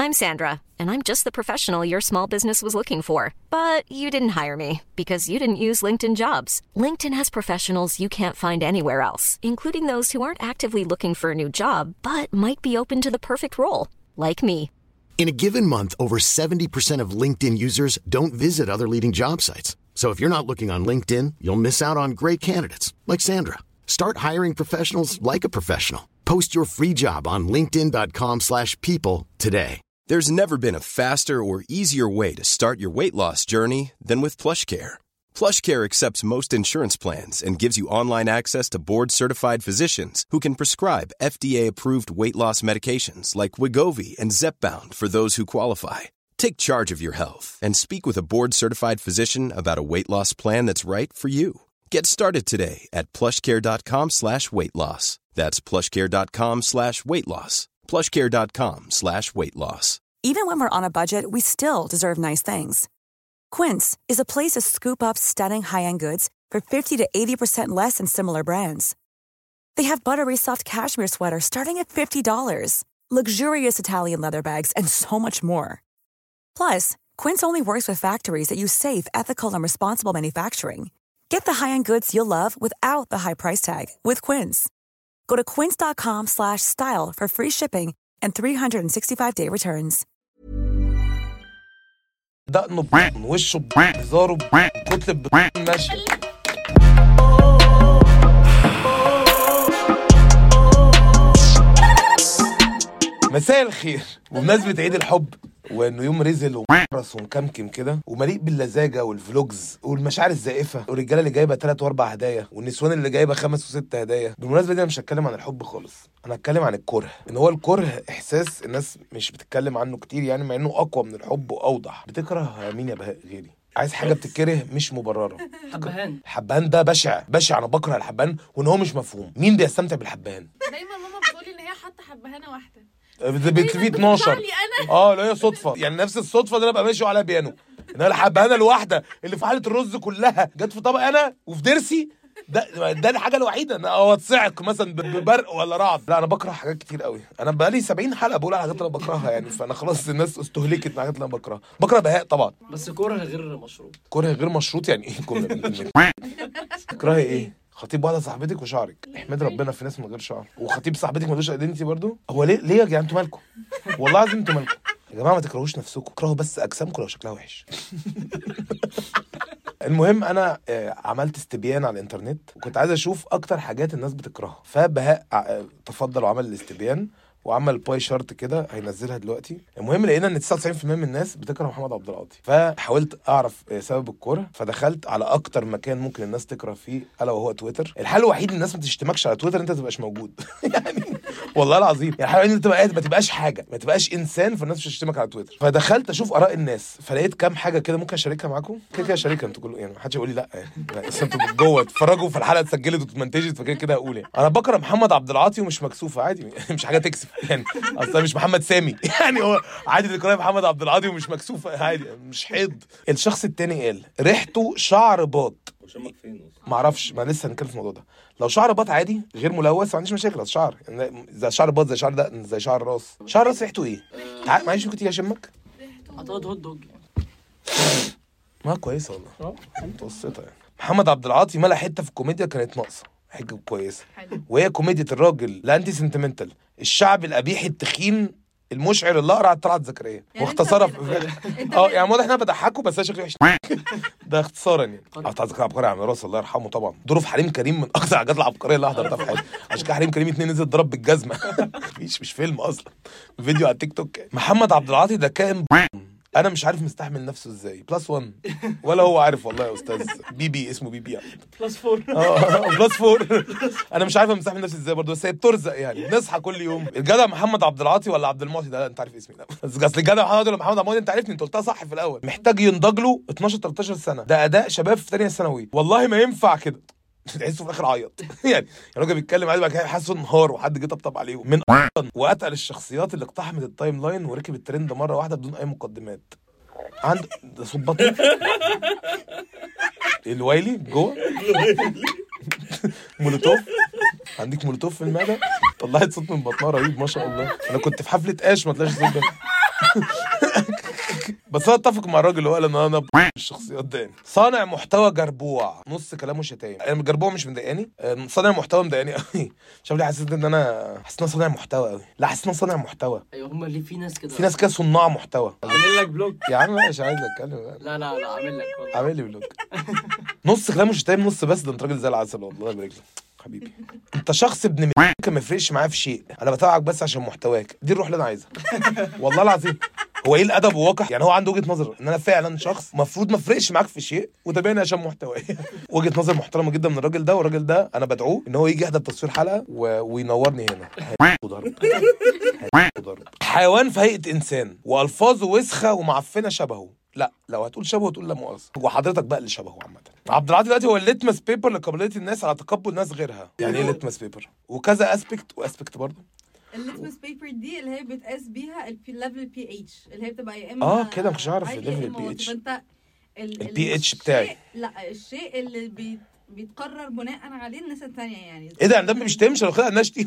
I'm Sandra, and I'm just the professional your small business was looking for. But you didn't hire me because you didn't use LinkedIn Jobs. LinkedIn has professionals you can't find anywhere else, including those who aren't actively looking for a new job, but might be open to the perfect role, like me. In a given month, over 70% of LinkedIn users don't visit other leading job sites. So if you're not looking on LinkedIn, you'll miss out on great candidates like Sandra. Start hiring professionals like a professional. Post your free job on linkedin.com/people today. There's never been a faster or easier way to start your weight loss journey than with PlushCare. PlushCare accepts most insurance plans and gives you online access to board-certified physicians who can prescribe FDA-approved weight loss medications like Wegovy and Zepbound for those who qualify. Take charge of your health and speak with a board-certified physician about a weight loss plan that's right for you. Get started today at plushcare.com/weight loss. That's plushcare.com/weight loss. plushcare.com/weight loss. Even when we're on a budget, we still deserve nice things. Quince is a place to scoop up stunning high-end goods for 50 to 80% less than similar brands. They have buttery soft cashmere sweaters starting at $50, luxurious Italian leather bags, and so much more. Plus, Quince only works with factories that use safe, ethical, and responsible manufacturing. Get the high-end goods you'll love without the high price tag with Quince. Go to quince.com/style for free shipping and 365-day returns. دقنه وشه هزاره كتلة ماشي. مساء الخير. وبمناسبة عيد الحب وانه يوم رزل ومحرص ومكمكم كده ومليء باللزاجه والفلوجز والمشاعر الزائفه والرجاله اللي جايبه 3 و4 هدايا والنسوان اللي جايبه 5 و6 هدايا. بالمناسبه دي انا مش هتكلم عن الحب خالص، انا هتكلم عن الكره. ان هو الكره احساس الناس مش بتتكلم عنه كتير، يعني مع انه اقوى من الحب واوضح. بتكره مين يا بهاء غيري؟ عايز حاجه بتتكره مش مبرره. الحبهان ده بشع. انا بكره الحبهان وان هو مش مفهوم. مين بيستمتع بالحبهان؟ دايما ماما بتقولي ان هي حاطه حبهانه واحده في 12. لا هي صدفه، يعني نفس الصدفه دي انا ابقى ماشي على بيانو. ان انا الحبهانه الواحده اللي في حاله الرز كلها جت في طبق انا وفي ضرسي. ده الحاجه الوحيده. انا اتصعق مثلا ببرق ولا رعد. لا انا بكره حاجات كتير قوي. انا بقالي 70 حلقه بقول على حاجات اللي انا بكرهها، يعني فانا خلاص الناس استهلكت من الحاجات اللي انا بكرهها. بكره بهاء طبعا، بس كره غير مشروط. كره غير مشروط يعني ايه؟ تكرهي ايه؟ خطيب واحده صاحبتك وشعرك. احمد ربنا في ناس من غير شعر. وخطيب صاحبتك ملوش ايدنتي برضو. هو ليه يا جدعان انتوا مالكم؟ والله العظيم انتوا مالكم يا جماعه؟ ما تكرهوش نفسكم، اكرهوا بس اجسامكم لو شكلها وحش. المهم انا عملت استبيان على الانترنت وكنت عايز اشوف اكتر حاجات الناس بتكرهها. فبهاء تفضل وعمل الاستبيان وعمل باي شارت كده هينزلها دلوقتي. المهم لقينا ان 99% من الناس بتكره محمد عبد العاطي. فحاولت اعرف سبب الكوره، فدخلت على اكتر مكان ممكن الناس تكره فيه الا وهو تويتر. الحل الوحيد ان الناس ما تشتمكش على تويتر انت ما تبقاش موجود. يعني والله العظيم يعني الحل الوحيد ان انت تبقى قاعد ما تبقاش حاجه، ما تبقاش انسان، فالناس مش هتشتمك على تويتر. فدخلت اشوف اراء الناس فلقيت كام حاجه كده ممكن اشاركها معاكم. كده اشاركها انتوا كلكم، يعني ما حدش يقول لي لا يعني انتوا جوه تتفرجوا في الحلقه اتسجلت واتمنتجت فكده هقول يعني انا بكره محمد عبد العاطي ومش مكسوفه عادي. مش حاجه تكسف يعني، اصلا مش محمد سامي يعني هو عادي تكره محمد عبد العاطي ومش مكسوفه عادي، مش حيض. الشخص التاني قال ريحته شعر باط. ما اعرفش، ما لسه هنتكلم في الموضوع ده. لو شعر باط عادي غير ملوث ما عنديش مشاكل. اصل شعر يعني زي شعر باط زي شعر ده زي شعر الراس. شعر الراس ريحته ايه؟ معلش ممكن تيجي اشمك؟ هتقعد هوت دوج ما كويسه والله متوسطه يعني. محمد عبد العاطي ملا حته في الكوميديا كانت ناقصه، حاجه كويسه وهي كوميديا الراجل الانتي سنتيمنتال الشعب القبيح التخين المشعر اللي اقرع طلعت زكريا يعني واختصارها يعني واضح ان انا بضحكه بس انا شكلي وحش. ده اختصارا يعني. طلعت زكريا عبقري عم راس الله يرحمه طبعا. دوره في حريم كريم من اكثر الحاجات العبقريه اللي حضرتها في حياتي. عشان كده حريم كريم 2 نزل ضرب بالجزمه. مش فيلم اصلا، فيديو على التيك توك. محمد عبد العاطي ده كائن انا مش عارف مستحمل نفسه ازاي. بلس 1 ولا هو عارف والله يا استاذ. بي اسمه بي يعني. بلس 4 بلس 4. انا مش عارف مستحمل نفسي ازاي برضه، بس هي بترزق يعني. نصحى كل يوم. الجدع محمد عبد العاطي ولا عبد المعطي ده انت عارف اسمي ده، بس اصل الجدع محمد ولا محمد عبد المعطي انت عارفني، انت قلتها صح في الاول. محتاج ينضج له 12 13 سنه. ده اداء شباب في ثانيه ثانوي والله ما ينفع كده. تحسه في الاخر عيط. يعني الراجل بيتكلم عادي بقى كده حاسه انهار وحد جه طبطب عليه. من واتقل الشخصيات اللي اقتحمت التايم لاين وركب الترند مره واحده بدون اي مقدمات. عند صوت بطنه الويلي جوه. مولوتوف. عندك مولوتوف في المعده؟ طلعت صوت من بطنها رهيب ما شاء الله. انا كنت في حفله اش ما طلعش صوت ده. بس انا اتفق مع الراجل اللي هو قال ان انا الشخصيات ده يعني. صانع محتوى جربوع، نص كلامه شتايم. انا جربوع مش مضايقاني، صانع محتوى مضايقاني قوي. مش عارف ليه حسيت ان انا صانع محتوى قوي. لا حسيت ان صانع محتوى. ايوه هم اللي في ناس كده، في ناس كده صناع محتوى. اعمل لك بلوك يا عم مش عايز اتكلم. لا اعمل لك والله. عامل لي بلوك. نص كلامه شتايم نص بس. ده انت راجل زي العسل والله يبارك لك حبيبي. انت شخص ابن ممكن ما يفرقش معايا في شيء، انا بتابعك بس عشان محتواك. دي الروح اللي انا عايزها والله العظيم. هو ايه الادب وواقع يعني. هو عنده وجهه نظر ان انا فعلا شخص مفروض ما افرقش معاك في شيء وتابعني عشان محتواي. وجهه نظر محترمه جدا من الراجل ده. والراجل ده انا بدعوه ان هو يجي يحضر تصوير حلقه وينورني هنا. ضرب حيوان في هيئه انسان والفاظه وسخه ومعفنه شبهه. لا لو هتقول شبهه تقول لا مؤاخذه. وحضرتك بقى اللي شبهه عامه. عبد العاطي دلوقتي هو الليتمس بيبر لقابليه الناس على تقبل ناس غيرها. يعني ايه ليتمس بيبر؟ وكذا اسبكت برضه. الليتمس بيبر دي اللي هي بتقاس بيها الليفل بي اتش، اللي هي بتبقى يا اما كده مش عارف الليفل بي اتش. فانت البي اتش بتاعي. لا الشيء اللي بيتقرر بناء عليه الناس الثانيه يعني. ايه ده؟ عندما مش تمشي لو خدها الناس دي.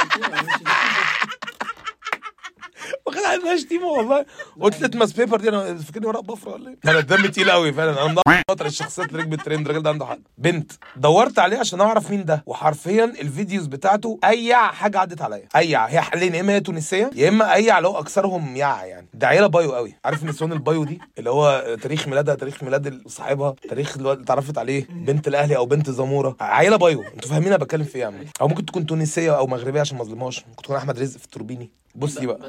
واخد على شتيمه والله. قلت ليتمس بيبر دي انا فاكرني ورق بفره ولا ايه؟ انا دمي تقيل قوي فعلا. انا مقطع الشخصيات اللي ركبت الترند. الراجل ده عنده حق. بنت دورت عليه عشان اعرف مين ده، وحرفيا الفيديوز بتاعته اي حاجه عدت عليا. اي هي حاليا يا اما هي تونسيه يا اما اي اللي هو اكثرهم يعني. ده عيله بايو قوي. عارف نسوان البايو دي اللي هو تاريخ ميلادها، تاريخ ميلاد صاحبها، تاريخ اللي اتعرفت عليه، بنت الاهلي او بنت زموره. عيله بايو. انتوا فاهمين انا بتكلم في ايه يا عم؟ او ممكن تكون تونسيه او مغربيه عشان ما اظلمهاش. ممكن تكون احمد رزق في التوربيني. بصي بقى.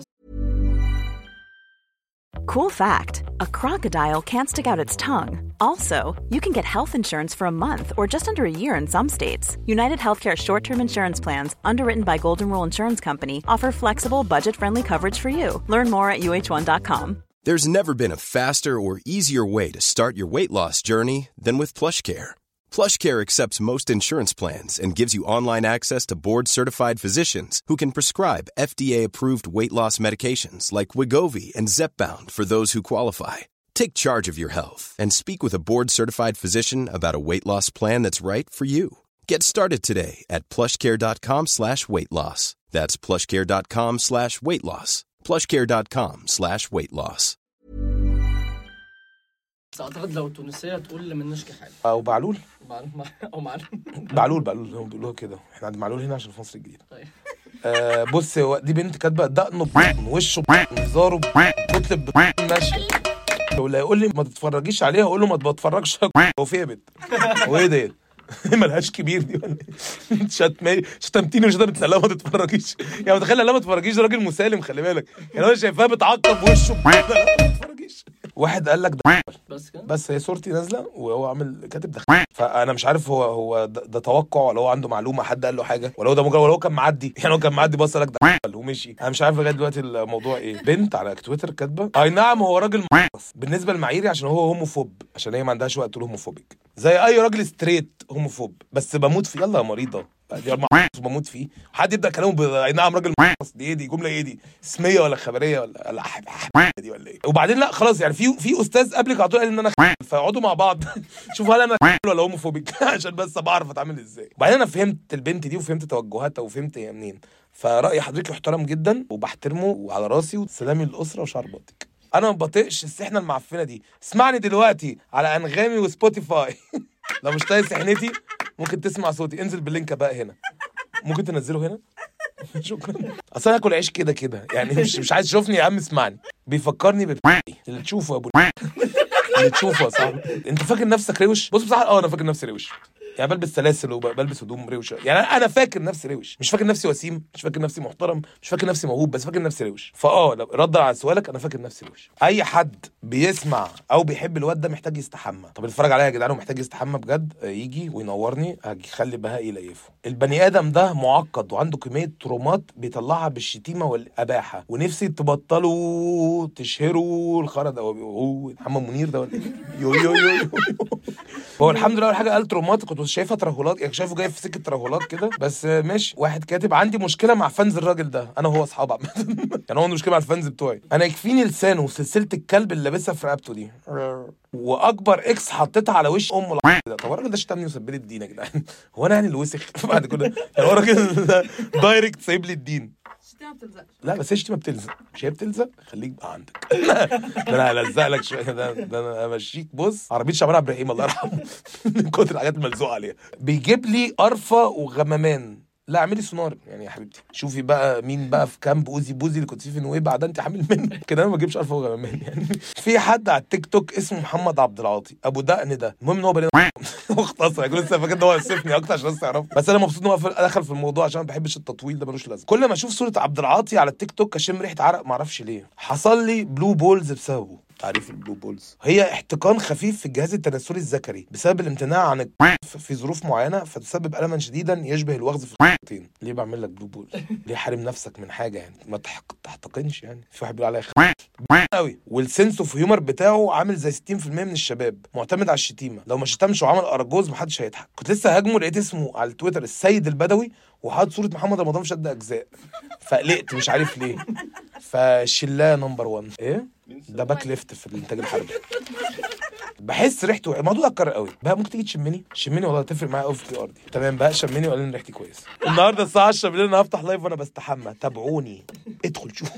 Cool fact, a crocodile can't stick out its tongue. Also, you can get health insurance for a month or just under a year in some states. United Healthcare short-term insurance plans, underwritten by Golden Rule Insurance Company, offer flexible, budget-friendly coverage for you. Learn more at uh1.com. There's never been a faster or easier way to start your weight loss journey than with PlushCare. PlushCare accepts most insurance plans and gives you online access to board-certified physicians who can prescribe FDA-approved weight loss medications like Wegovy and Zepbound for those who qualify. Take charge of your health and speak with a board-certified physician about a weight loss plan that's right for you. Get started today at plushcare.com/weightloss. That's plushcare.com/weightloss. plushcare.com/weightloss. اعتقد لو تونسيه تقول منشكي حاجه او بعلول او معلول. بعلول هم بيقولوها كده. احنا عند معلول هنا عشان في مصر الجديده. طيب بص دي بنت كاتبه دقنه وشه هزاره كتب ماشي. لو لا يقول لي ما تتفرجيش عليها اقول له ما بتفرجش. هو في بنت هو ايه ده؟ ملهاش كبير دي ولا شتمتيني ومش قادره لا ما تتفرجيش. يعني متخيل لا ما تتفرجيش. راجل مسالم خلي بالك. يعني انا شايفاها بتعقب وشه ما تتفرجيش. واحد قال لك ده بس كده. بس هي صورتي نازله وهو عامل كاتب ده. فانا مش عارف هو ده توقع ولا هو عنده معلومه حد قال له حاجه ولا هو ده مجرد ولا هو كان معدي. يعني هو كان معدي بص لك ده ومشي. انا مش عارف لغايه دلوقتي الموضوع ايه. بنت على تويتر كاتبه اي نعم هو راجل بالنسبه لمعاييري عشان هو هوموفوب. عشان هي ما عندهاش وقت تقول هوموفوبيك زي اي راجل ستريت هوموفوب. بس بموت فيه. يلا يا مريضه دي بموت فيه. حد يبدا كلامه اي نعم راجل دي ايه دي جمله ايه دي اسميه ولا خبريه ولا دي ولا ايه. وبعدين لا خلاص يعني في استاذ قبلك على طول قال ان انا فيقعدوا مع بعض شوفوا هل انا ولا هوموفوبيك عشان بس بعرف اتعامل ازاي. وبعدين انا فهمت البنت دي وفهمت توجهاتها وفهمت هي منين. فرأي حضرتك محترم جدا وبحترمه وعلى راسي وسلامي للاسره وشرباتك. انا ما بطيقش السحنه المعفنه دي. اسمعني دلوقتي على انغامي وسبوتيفاي. لو مش طايق سحنتي ممكن تسمع صوتي. انزل باللينك بقى هنا. ممكن تنزله هنا. شكرا. اصل انا اكل عيش كده يعني مش عايز تشوفني يا عم اسمعني. بيفكرني اللي تشوفه يا ابو اللي تشوفه يا صاحبي. انت فاكر نفسك روش؟ بص بصراحه انا فاكر نفسي روش. يعني بلبس سلاسل وبلبس هدوم روشه. يعني انا فاكر نفسي روش. مش فاكر نفسي وسيم. مش فاكر نفسي محترم. مش فاكر نفسي موهوب. بس فاكر نفسي روش. رد على سؤالك انا فاكر نفسي روش. اي حد بيسمع او بيحب الواد ده محتاج يستحمى. طب اتفرج عليا يا جدعان ومحتاج يستحمى بجد يجي وينورني. هخلي بهائي يليفه. البني ادم ده معقد وعنده كميه ترومات بيطلعها بالشتيمه والاباحه. ونفسي تبطلوا تشهروا الخرا ده. هو محمد منير ده ولا يو هو الحمد لله. اول حاجه قال ترومات كنت شايفها ترهلات. يعني شايفه جاي في سكه ترهلات كده. بس ماشي. واحد كاتب عندي مشكله مع فانز الراجل ده. انا هو اصحاب عامه. يعني هو عنده مشكله مع الفانز بتوعي. انا يكفيني لسانه وسلسله الكلب اللي لابسها في رقبته دي واكبر اكس حطيتها على وش ده. طب الراجل ده شتمني وسب لي الدين يا جدعان. هو انا يعني اللي وسخ بعد كده؟ يعني هو الراجل دايركت سايب لي الدين. الشتيمة ما بتلزقش. لا بس الشتيمة بتلزق، مش هي بتلزق، خليك بقى عندك. ده انا هلزق لك شويه، ده انا همشيك. بص عربيه شعبان عبد الرحيم الله يرحمه من كتر الحاجات الملزوقه عليها. بيجيب لي قرفه وغمامان، لا اعملي سونار يعني يا حبيبتي. شوفي بقى مين بقى في كامب اوزي بوزي اللي كنت فيه في نويبع ده، انت حامل منه كده. انا ما بجيبش قرفه وغمامان يعني. في حد على التيك توك اسمه محمد عبد العاطي ابو دقن ده، المهم ان هو بني واختصر. يقول لسه فاكر ان هو يوصفني اكتر عشان الناس تعرف، بس انا مبسوط ان هو دخل في الموضوع عشان ما بحبش التطويل ده، ملوش لازمه. كل ما اشوف صوره عبد العاطي على التيك توك اشم ريحه عرق، ما اعرفش ليه. حصل لي بلو بولز بسببه. تعريف البلو بولز هي احتقان خفيف في الجهاز التناسلي الذكري بسبب الامتناع عن في ظروف معينه، فتسبب الما شديدا يشبه الوغز في الخطين. ليه بعمل لك بلو بول؟ ليه حارم نفسك من حاجه يعني؟ ما تحتقنش يعني. في واحد بيقول عليا قوي، والسنس اوف هيومر بتاعه عامل زي 60% من الشباب، معتمد على الشتيمه. لو ما شتمش وعمل اراجوز محدش هيضحك. كنت لسه هاجمه، لقيت اسمه على التويتر السيد البدوي وحاطط صوره محمد رمضان في شد اجزاء، فقلقت مش عارف ليه. فشلاه نمبر 1 ايه ده باك ليفت في الانتاج الحربي. بحس ريحته الموضوع ده اتكرر قوي بقى. ممكن تيجي تشمني والله تفرق معايا قوي في الارض. تمام بقى شمني وقال لي ان ريحتي كويسه. النهارده الساعه 10 بالليل انا هفتح لايف وانا بستحمى، تابعوني ادخل شوف.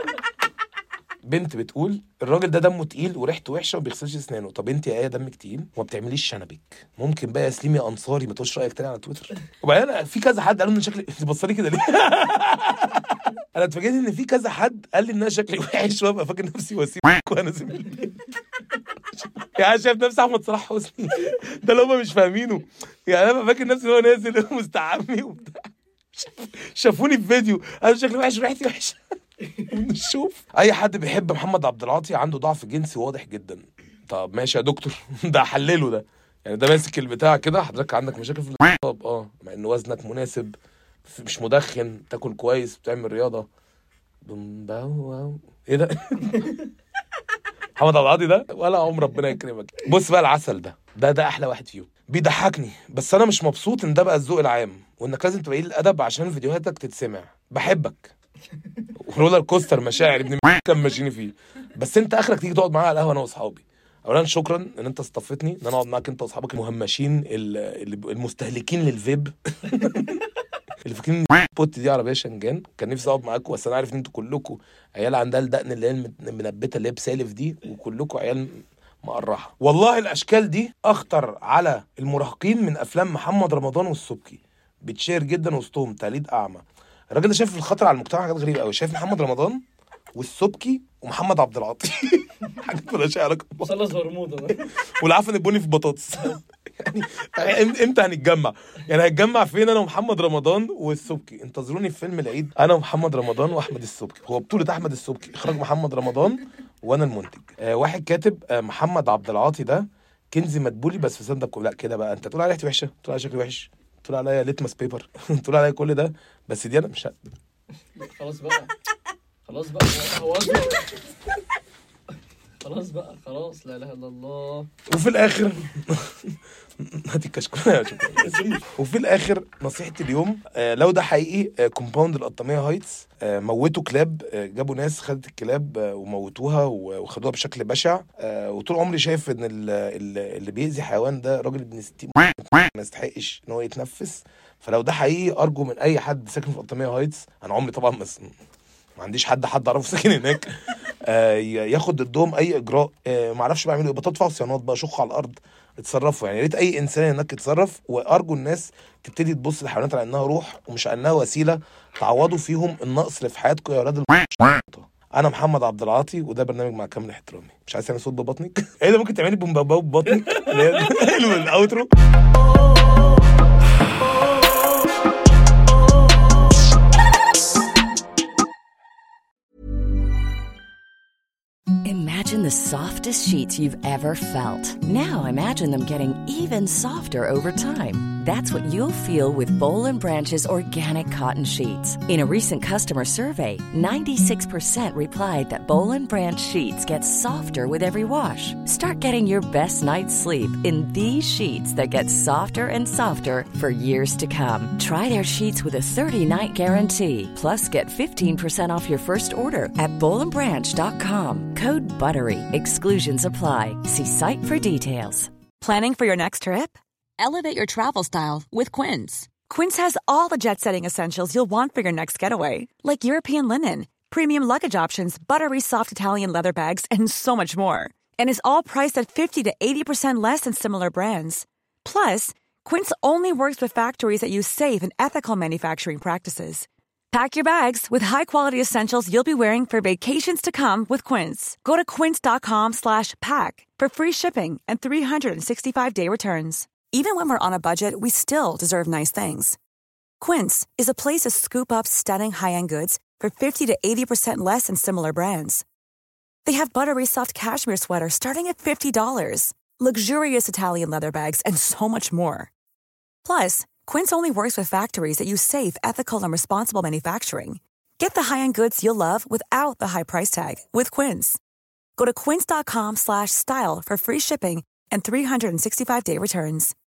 بنت بتقول الراجل ده دمه تقيل وريحته وحشه وما بيغسلش اسنانه. طب انت يا ايه دمك تقيل وما بتعمليش شنبك؟ ممكن بقى يا سليم يا انصاري ما تقولش رايك تاني على تويتر. وبعدين في كذا حد قالوا ان شكلي بصري كده ليه. انا اتفاجئت ان في كذا حد قال لي ان انا شكلي وحش وابقى فاكر نفسي وسيم وانا زميلي. يعني شايف نفسي احمد صلاح حسني ده اللي هم مش فاهمينه. يعني انا فاكر نفسي هو نازل مستعمي وبتاع، شافوني في فيديو انا شكلي وحش وريحتي وحشه. نشوف. اي حد بيحب محمد عبد العاطي عنده ضعف جنسي واضح جدا. طب ماشي يا دكتور ده حلله ده يعني. ده ماسك البتاع كده، حضرتك عندك مشاكل في طب مع ان وزنك مناسب، مش مدخن، تاكل كويس، بتعمل رياضه. ايه ده؟ محمد عبد العاطي ده ولا عمر ربنا يكرمك. بص بقى العسل ده احلى واحد فيهم، بيضحكني بس انا مش مبسوط ان ده بقى الذوق العام، وانك لازم تبقى قليل الادب عشان فيديوهاتك تتسمع. بحبك ورولر كوستر مشاعر ابن كان ماشيني فيه، بس انت اخرك تيجي تقعد معايا على القهوه انا واصحابي. اولا شكرا ان انت استضفتني ان انا اقعد معاك انت واصحابك المهمشين المستهلكين للفيب اللي فاكرين البوت دي عربيه شنجان. كان نفسي اقعد معاكم بس انا عارف ان انتوا كلكم عيال عندها الدقن اللي هي المنبته اللي هي بسالف دي، وكلكم عيال مقرحه. والله الاشكال دي اخطر على المراهقين من افلام محمد رمضان والسبكي، بتشير جدا وسطهم تقليد اعمى. الراجل ده شايف الخطر على المجتمع حاجات غريبه قوي. شايف محمد رمضان والسبكي ومحمد عبد العاطي حاجات مالهاش علاقه مثلث برمودا ده والعفن البني في بطاطس. يعني امتى هنتجمع؟ يعني هنتجمع فين انا ومحمد رمضان والسبكي؟ انتظروني في فيلم العيد انا ومحمد رمضان واحمد السبكي. هو بطولة احمد السبكي، اخراج محمد رمضان وانا المنتج. واحد كاتب محمد عبد العاطي ده كنزي مدبولي بس في سندب. لا كده بقى انت تقول عليا ريحتي وحشه، تقول عليا شكلي وحش، تقول عليا ليتمس بيبر، تقول عليا كل ده، بس دي انا مش خلاص بقى خلاص بقى خلاص بقى خلاص لا اله الا الله. وفي الاخر هاتي الكشكول. وفي الاخر نصيحه اليوم، لو ده حقيقي كومباوند القطاميه هايتس موتوا كلاب، جابوا ناس خدت الكلاب وموتوها وخدوها بشكل بشع. وطول عمري شايف ان اللي بيأذي حيوان ده راجل ابن 60 ما يستحقش ان هو يتنفس. فلو ده حقيقي ارجو من اي حد ساكن في القطاميه هايتس، انا عمري طبعا ما عنديش حد اعرفه ساكن هناك، ياخد ضدهم اي اجراء. ما اعرفش بيعملوا ايه، بتدفعوا صيانات بقى، شخوا على الارض، اتصرفوا. يعني يا ريت اي انسان هناك يتصرف. وارجو الناس تبتدي تبص للحيوانات على انها روح ومش على انها وسيله تعوضوا فيهم النقص اللي في حياتكم يا اولاد. انا محمد عبد العاطي وده برنامج مع كامل احترامي. مش عايز تعمل صوت ببطنك؟ ايه ده؟ ممكن تعملي بومبابا ببطنك الاوترو. Imagine the softest sheets you've ever felt. Now imagine them getting even softer over time. That's what you'll feel with Boll & Branch's organic cotton sheets. In a recent customer survey, 96% replied that Boll & Branch sheets get softer with every wash. Start getting your best night's sleep in these sheets that get softer and softer for years to come. Try their sheets with a 30-night guarantee. Plus, get 15% off your first order at bollandbranch.com. Code BUTTERY. Exclusions apply. See site for details. Planning for your next trip? Elevate your travel style with Quince. Quince has all the jet-setting essentials you'll want for your next getaway, like European linen, premium luggage options, buttery soft Italian leather bags, and so much more. And is all priced at 50 to 80% less than similar brands. Plus, Quince only works with factories that use safe and ethical manufacturing practices. Pack your bags with high-quality essentials you'll be wearing for vacations to come with Quince. Go to quince.com/pack for free shipping and 365-day returns. Even when we're on a budget, we still deserve nice things. Quince is a place to scoop up stunning high-end goods for 50 to 80% less than similar brands. They have buttery soft cashmere sweaters starting at $50, luxurious Italian leather bags, and so much more. Plus, Quince only works with factories that use safe, ethical, and responsible manufacturing. Get the high-end goods you'll love without the high price tag with Quince. Go to quince.com/style for free shipping and 365-day returns.